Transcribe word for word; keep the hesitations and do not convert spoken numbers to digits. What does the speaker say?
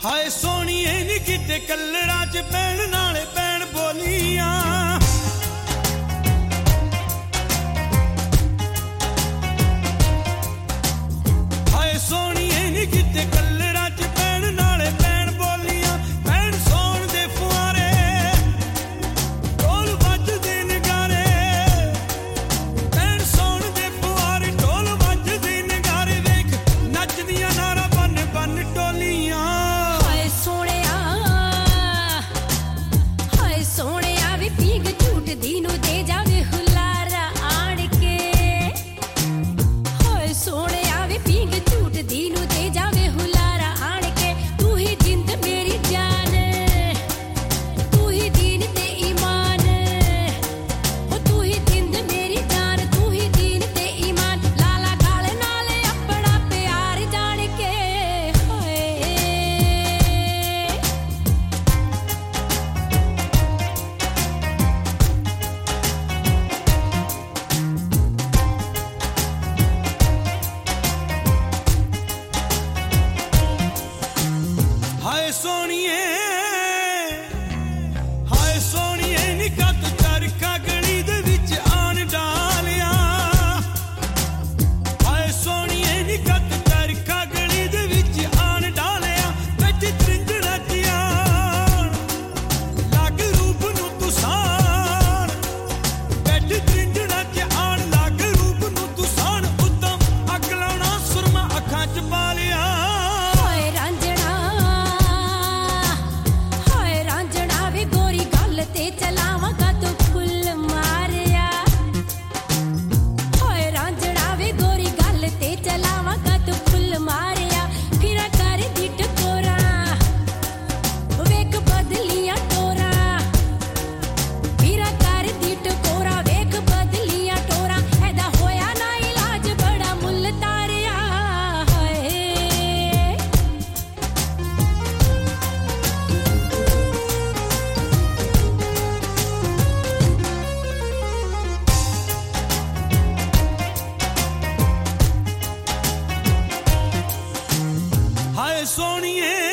ਹਾਏ ਸੋਹਣੀਏ ਨੀ ਕਿਤੇ ਕਲਰਾਂ ਚ ਪੈਣ ਨਾਲੇ ਪੈਣ ਬੋਲੀਆਂ ਹਾਏ ਸੋਹਣੀਏ ਨੀ ਕਿਤੇ ਕਲਰਾਂ ਚ ਪੈਣ ਨਾਲੇ ਪੈਣ ਬੋਲੀਆਂ ਪੈਣ ਸੋਣ ਦੇ ਫੁਆਰੇ ਢੋਲ ਵੱਜਦੇ ਨਗਾਰੇ ਪੈਣ ਸੋਣ ਦੇ ਫੁਆਰੇ ਢੋਲ ਵੱਜਦੇ ਨਗਾਰੇ ਵੇਖ ਨੱਚਦੀਆਂ ਨਾਰਾ ਬੰਨ ਬੰਨ ਟੋਲੀਆਂ ਸੋਹਣਿਆ ਵੇ ਪੀਂਗ ਝੂਟਦੀ ਨੂੰ ਦੇ ਜਾਵੇ ਹੁਲਾਰਾ ਆਣ ਕੇ ਹੋਏ ਸੋਹਣਿਆ ਵੇ ਪੀਂਗ ਝੂਟਦੀ ਨੂੰ ਦੇ ਜਾਵੇ ਹੁਲਾਰਾ ਆਣ ਕੇ ਤੂੰ ਹੀ ਜਿੰਦ ਮੇਰੀ ਜਾਨ ਤੂੰ ਹੀ ਦੀਨ ਤੇ ਈਮਾਨ ਉਹ ਤੂੰ ਹੀ ਜਿੰਦ ਮੇਰੀ ਜਾਨ ਤੂੰ ਹੀ ਦੀਨ ਤੇ ਈਮਾਨ ਲਾਲਾ ਗਾਲ ਨਾਲ ਆਪਣਾ ਪਿਆਰ ਜਾਣ ਕੇ ਹੋਏ ਹਾਏ ਸੋਹਣੀਏ ਹਾਏ ਸੋਹਣੀਏ ਨੀ ਕੱਤ ਚਰਖਾ ਗਲੀ ਦੇ ਵਿੱਚ ਆਣ ਡਾਲਿਆ ਹਾਏ ਸੋਹਣੀਏ ਨੀ ਕੱਤ ਚਰਖਾ ਗਲੀ ਦੇ ਵਿੱਚ ਆਣ ਡਾਲਿਆ ਵਿੱਚ ਤ੍ਰਿੰਜਣਾ ਧਿਆਨ ਲੱਗ ਰੂਪ ਨੂੰ ਤੂੰ ਸਾਣ ਵਿੱਚ ਤ੍ਰਿੰਜਣਾ ਚ ਆਣ ਲੱਗ ਰੂਪ ਨੂੰ ਤੂੰ ਸਾਣ ਉਤਮ ਅੱਗ ਲਾਉਣਾ ਸੁਰਮਾ ਅੱਖਾਂ ਚ ਪਾ ਲਿਆ ਹੋਏ ਰਾਂਝਣਾ ਹੋਏ ਰਾਂਝਣਾ ਵੇ ਗੋਰੀ ਗੱਲ ਤੇ ਚਲਾਵਾਂਗਾ ਤੂੰ ਫੁੱਲ ਮਾਰਿਆ ਹੋਏ ਰਾਂਝਣਾ ਵੇ ਗੋਰੀ ਗੱਲ ਤੇ ਚਲਾਵਾਂਗਾ ਤੂੰ ਫੁੱਲ ਮਾਰਿਆ ਫਿਰਾਂ ਕਰਦੀ ਟਕੋਰਾਂ ਵੇਖ ਬਦਲੀਆਂ ਟੋਰਾਂ ਫਿਰਾਂ ਕਰਦੀ ਟਕੋਰਾਂ ਵੇਖ ਬਦਲੀਆਂ ਟੋਰਾਂ ਐਦਾ ਹੋਇਆ ਨਾ ਇਲਾਜ ਬੜਾ ਮੁੱਲ ਤਾਰਿਆ ਹੋਏ ਹਾਏ ਸੋਹਣੀਏ